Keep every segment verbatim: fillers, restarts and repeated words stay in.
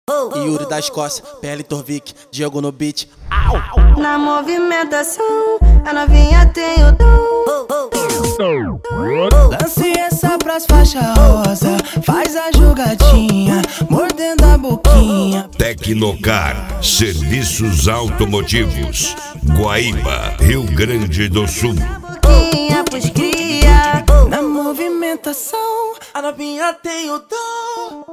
Yuri da Escócia, P L Torvik, Diego no beat. Au! Na movimentação, a novinha tem o dom. Lance essa pras faixa rosa, faz a jogadinha, mordendo a boquinha. Tecnocar, serviços automotivos, Guaíba, Rio Grande do Sul. Boquinha pros cria. Na movimentação, A novinha tem o dom.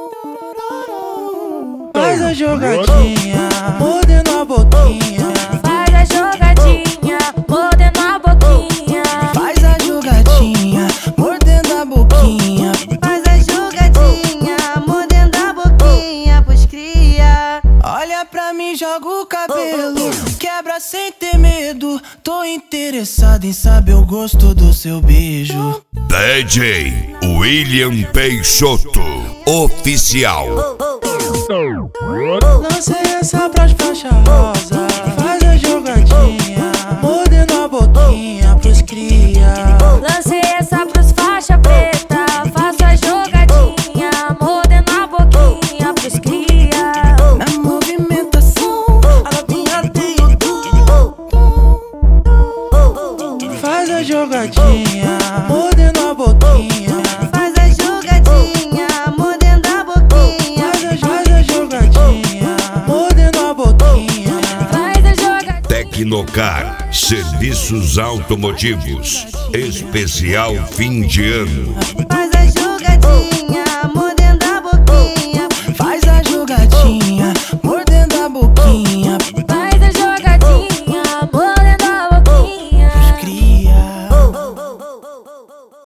faz a jogadinha, mordendo a boquinha. Faz a jogadinha, mordendo a boquinha. Faz a jogadinha, mordendo a boquinha. Faz a jogadinha, mordendo a boquinha pros cria. Olha pra mim, joga o cabelo, quebra sem ter medo. Tô interessado em saber o gosto do seu beijo. D J William Peixoto, oficial. Lancei essa pras faixa rosa, faz a jogadinha, mordendo a boquinha pros cria. Lancei essa pros faixa preta, faço a jogadinha, mordendo a boquinha pros cria. Na movimentação, A novinha tem o dom. faz a jogadinha, mordendo a boquinha. Faz a jogadinha, mordendo a boquinha. Faz a, faz a jogadinha, mordendo a boquinha. Faz a jogadinha. Tecnocar, serviços automotivos, especial fim de ano. Faz a jogadinha,